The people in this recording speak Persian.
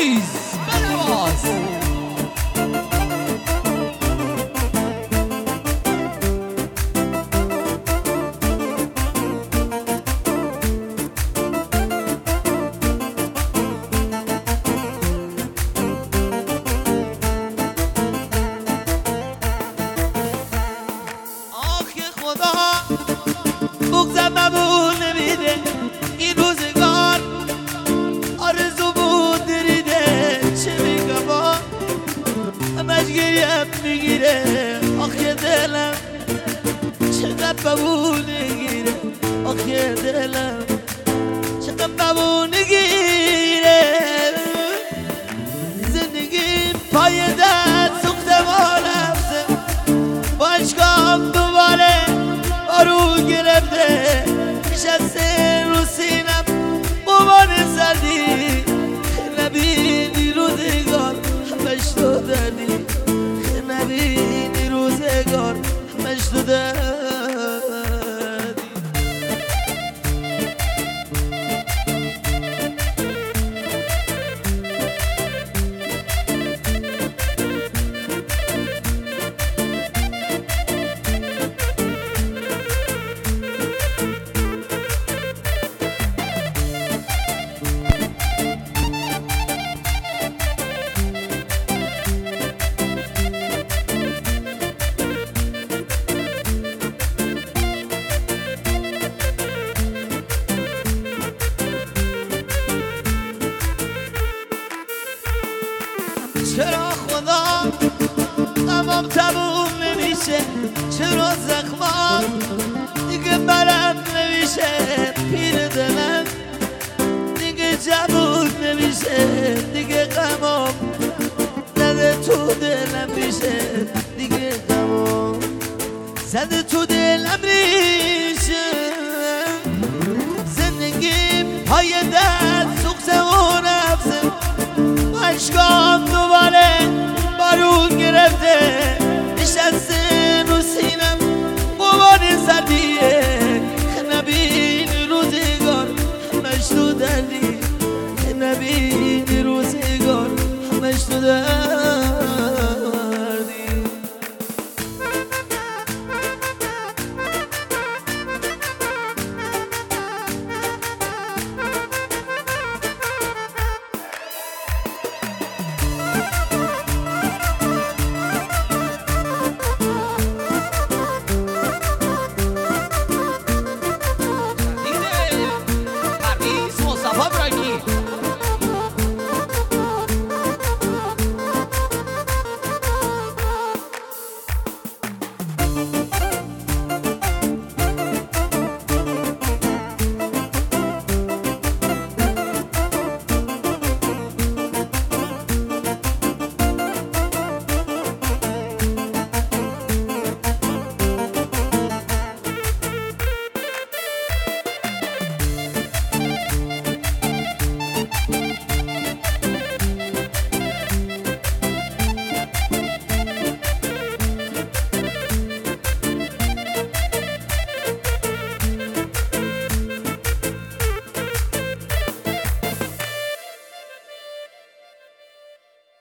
عزیز بنواز. بغزم مبون نمیده این روزگار، آرزو بود دریده چه میگم با همش گریم میگیره. آخه دلم چقدر ببون گیره، آخه دلم چقدر ببون گیره. زندگی پای دست سوختم و رفتم، با عشقام دوباره بارو گرفته، نشسته رو سینم قبار سردی. نبینی روزگار همش تو دردی، نبینی روزگار همش تو دردی. چرا خدا غمام تموم نمیشه، چرا زخمام دیگه برم نمیشه. پیر دلم دیگه جوون نمیشه، دیگه غمام زده تو دلم میشه، دیگه غمام زده تو دلم میشه. زندگی پای دست سوختم و رفتم، عشقام دوباره بارون گرفته، نشسته رو سینم قبار سردیه.